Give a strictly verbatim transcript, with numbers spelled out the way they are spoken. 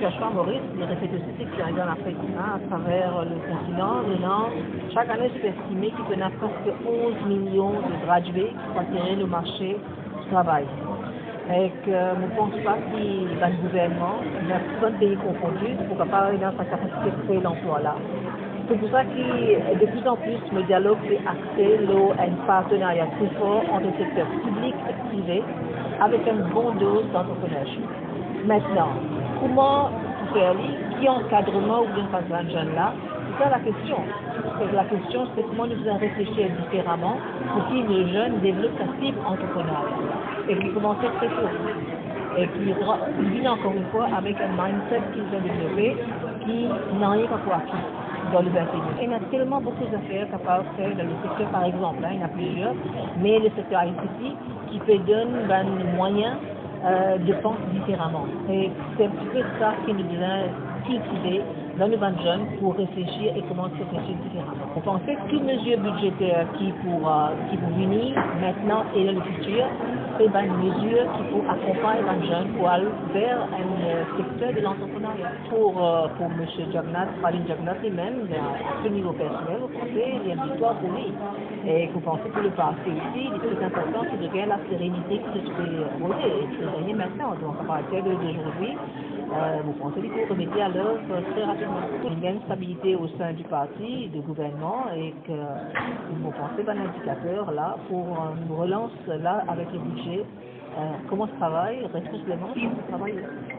situation à Maurice, il répète aussi c'est qu'il y a en Afrique, hein, à travers le continent. Maintenant, chaque année, c'est estimé qu'il y en a presque onze millions de gradués qui partiraient le marché du travail. Et que je ne pense pas qu'il y a un gouvernement, dans un pays confondu, pour pas dans sa capacité de créer l'emploi là. C'est pour ça que de plus en plus le dialogue est axé à un partenariat plus fort entre le secteur public et privé avec une bonne dose d'entrepreneurship. Maintenant, comment faire qui encadrement ou bien pas de jeunes là? C'est ça la question. La question c'est comment nous allons réfléchir différemment pour que les jeunes développent sa fibre entrepreneuriale et qu'ils commencent très tôt. Et qui viennent encore une fois avec un mindset qu'ils ont développé qui n'a rien à voir dans le vingt et unième. Il y a tellement beaucoup d'affaires capables de faire dans le secteur, par exemple, hein, il y en a plusieurs, mais le secteur I C T qui peut donner ben, les moyens euh, de penser différemment. Et c'est un petit peu ça qui nous devient cultiver dans le vingt jeunes pour réfléchir et comment réfléchir différemment. On pensait que toutes mesures budgétaires qui pour, euh, qui vont venir maintenant et dans le futur, c'est ben, une mesure qui faut accompagner les jeunes pour aller vers un euh, secteur de l'entrepreneuriat. Pour, euh, pour M. Jagannath, Praline Jagannath lui-même, à ce niveau personnel, vous pensez il y a une victoire pour lui. Et vous pensez que le parti aussi, il est très important qu'il regagne la sérénité qui se serait posée. Et c'est rien maintenant. Donc à partir d'aujourd'hui, euh, vous pensez qu'il faut remettre à l'œuvre très rapidement. Il y a une stabilité au sein du parti, du gouvernement, et que vous pensez qu'un indicateur là pour une relance là avec le budget, euh, comment se travaille, responsablement, je travaille.